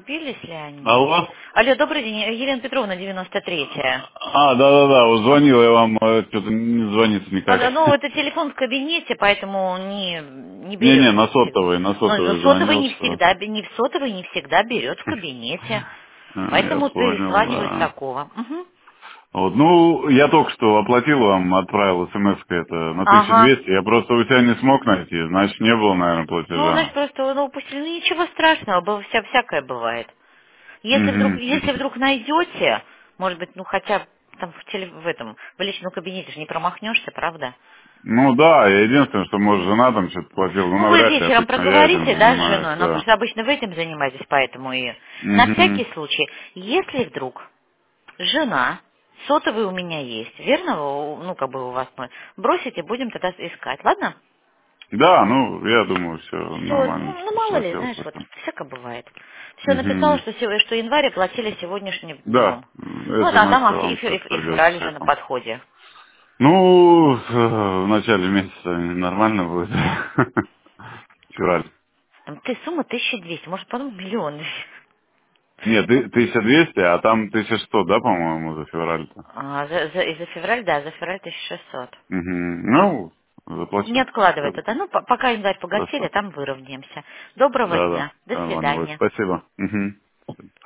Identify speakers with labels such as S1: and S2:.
S1: Бились ли они?
S2: Алло?
S1: Алло, добрый день, Елена Петровна, 93-я.
S2: Да-да-да, вот звонил я вам, что-то не звонится никак.
S1: Ну, это телефон в кабинете, поэтому не берет.
S2: Не-не, на
S1: Ну,
S2: сотовый
S1: сотовый
S2: звонил,
S1: не
S2: что...
S1: всегда, не в сотовый не всегда берет в кабинете.
S2: Я
S1: Поэтому
S2: понял,
S1: пересланиваю с
S2: да.
S1: такого. Мгм.
S2: Вот, ну, я только что оплатил вам, отправил смс это на
S1: Ага.
S2: 1200, я просто у тебя не смог найти, значит, не было, наверное,
S1: Ну, значит,
S2: платежа.
S1: просто упустили. Ну, ничего страшного, всякое бывает.
S2: Мгм.
S1: Если вдруг найдете, может быть, ну хотя там в этом, в личном кабинете же не промахнешься, правда?
S2: Ну да, я единственное, что, может, жена там что-то платила, но
S1: Ну, вы
S2: навряд ли,
S1: вечером
S2: обычно я этим
S1: проговорите, да, с
S2: занимаюсь,
S1: женой, но
S2: да.
S1: просто обычно вы этим занимаетесь, поэтому и на
S2: Мгм.
S1: всякий случай, если вдруг жена, сотовый у меня есть, верно, ну, как бы у вас мой, бросите, будем тогда искать, ладно?
S2: Да, ну, я думаю, все
S1: Все,
S2: нормально,
S1: ну, мало ли,
S2: платил
S1: знаешь, вот
S2: просто.
S1: всяко бывает. Все, написала,
S2: Мгм.
S1: что январь оплатили сегодняшним
S2: Да,
S1: днем. Вот, а там
S2: смс вам сейчас
S1: и
S2: придет
S1: февраль уже на
S2: всяком.
S1: подходе.
S2: Ну, в начале месяца нормально будет. Февраль.
S1: Там сумма 1200, может потом миллион.
S2: Нет, 1200, а там 1100, да, по-моему, за февраль-то?
S1: И за февраль, да, за февраль 1600.
S2: Угу. Ну,
S1: Не
S2: заплачу.
S1: откладывай
S2: Как
S1: это.
S2: бы.
S1: Ну, пока январь погасили,
S2: Хорошо.
S1: там выровняемся. Доброго
S2: Да, да.
S1: дня. До
S2: Нормально будет.
S1: свидания.
S2: Спасибо. Угу.